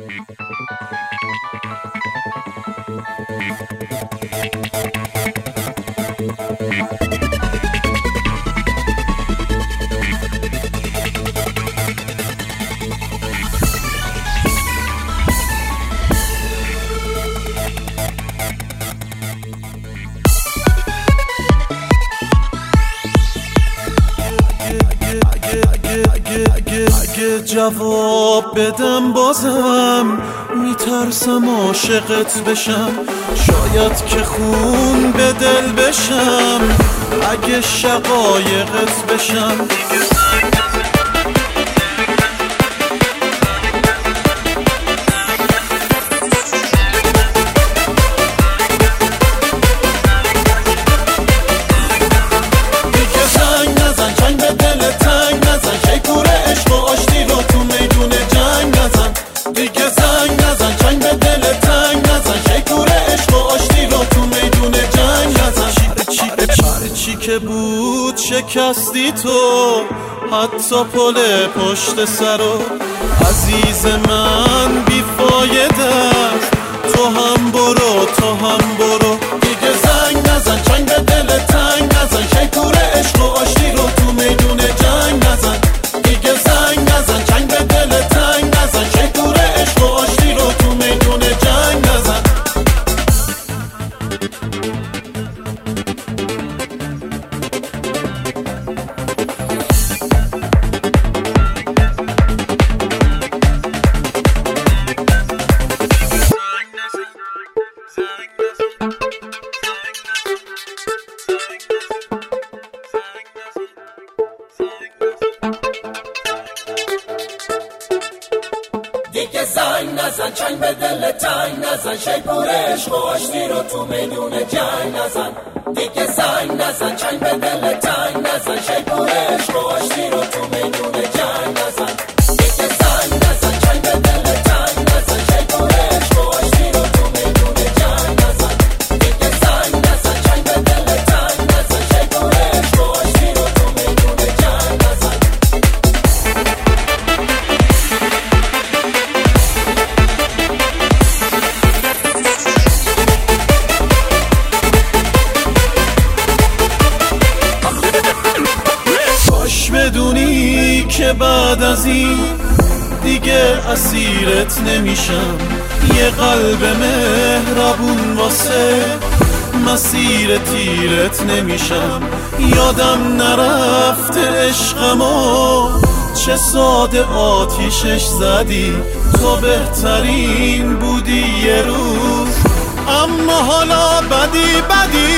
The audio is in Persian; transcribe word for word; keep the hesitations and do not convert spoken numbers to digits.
اگه جواب بدم بازم میترسم عاشقت بشم، شاید که خون به دل بشم اگه شقایقت بشم. که بود شکستی تو حتی پل پشت سرو، عزیز من بیفایده است، تو هم برو تو هم برو. دیگه زنگ نزن چنگ به دل تنگ نزن، شیپور عشق و آشتی رو تو میدون جنگ نزن. دیگه زنگ نزن چنگ به دل تنگ نزن، شیپور عشق و آشتی رو تو میدون جنگ نزن. دیگه زنگ نزن چنگ به دل تنگ نزن، شیپور عشق و آشتی رو تو میدون جنگ نزن. دیگه زنگ نزن چنگ به دل تنگ نزن، شیپور عشق و آشتی رو تو میدون جنگ نزن. دیگه زنگ نزن چنگ به دل تنگ نزن، شیپور عشق و آشتی رو تو میدون جنگ نزن. دیگه زنگ نزن چنگ به دل تنگ نزن، شیپور عشق و آشتی رو تو میدون جنگ نزن. بدونی که بعد از این دیگه اسیرت نمیشم، یه قلب مهربون واسه مسیر تیرت نمیشم. یادم نرفته عشقمو چه ساده آتیشش زدی، تو بهترین بودی یه روز، اما حالا بدی بدی